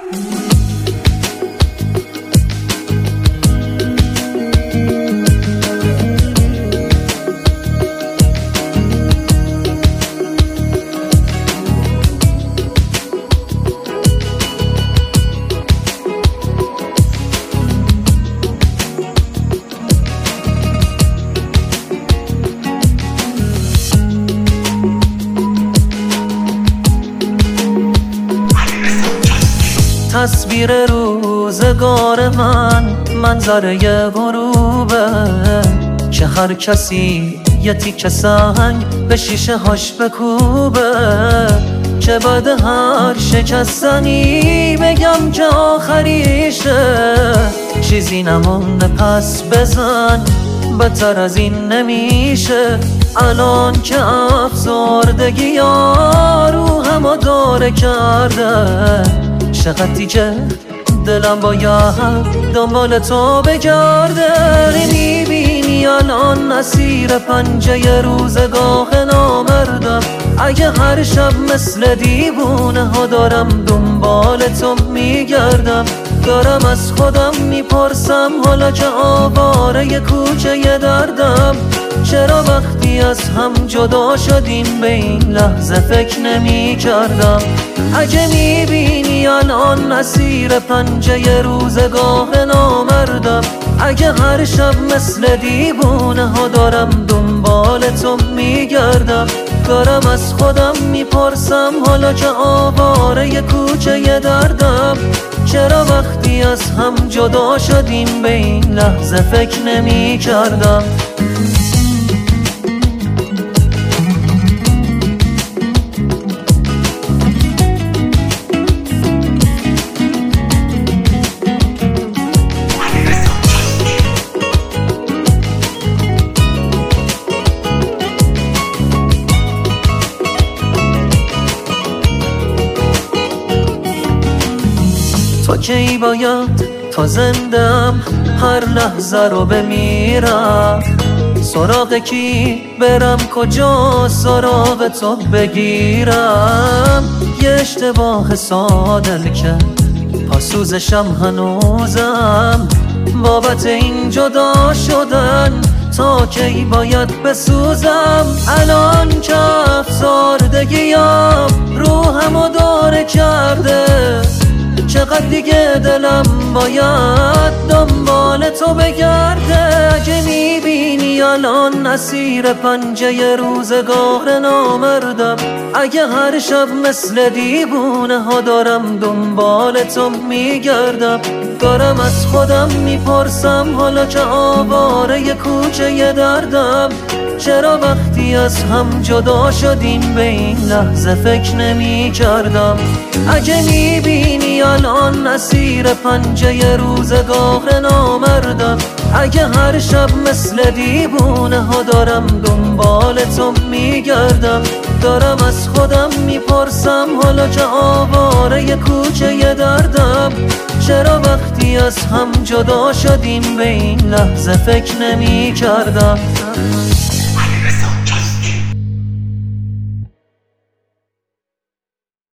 تصویر روزگار من منظره غروبه که هر کسی یه تیکه سنگ به شیشه هاش بکوبه، که بعد هر شکستنی بگم که آخریشه، چیزی نمونده پس بزن، بدتر از این نمیشه. الان که افسردگی ها روحمو داره کرده، چقدر دیگه دلم باید دنبال تو بگرده. میبینی الان اسیر پنجه روزگاه نامردم، اگه هر شب مثل دیوونه ها دارم دنبال تو میگردم. دارم از خودم میپرسم حالا که آواره کوچه دردم، چرا وقتی از هم جدا شدیم به این لحظه فکر نمی کردم. اگه میبینی الان اسیر پنجه روزگاه نامردم، اگه هر شب مثل دیوونه ها دارم دنبال تو میگردم. دارم از خودم میپرسم حالا که آواره کوچه دردم، چرا وقتی از هم جدا شدیم به این لحظه فکر نمی کردم. تو کی باید تا زندم هر لحظه رو بمیرم، سراغ کی برم کجا سراغ تو بگیرم. یه اشتباه ساده که پاسوزشم هنوزم، بابت این جدا شدن تا کی باید بسوزم. الان که افسردگیام روحمو داره کرده، چقدر دیگه دلم باید دنبال تو بگرده. اگه میبینی الان اسیر پنجه روزگار نامردم، اگه هر شب مثل دیوونه ها دارم دنبال تو میگردم. دارم از خودم میپرسم حالا که آواره کوچه دردم، چرا وقتی از هم جدا شدیم به این لحظه فکر نمی کردم. اگه میبینی الان اسیر پنجه روزگار نامردم، اگه هر شب مثل دیوونه ها دارم دنبال تو میگردم. دارم از خودم میپرسم حالا که آواره کوچه دردم، چرا وقتی از هم جدا شدیم به این لحظه فکر نمی کردم.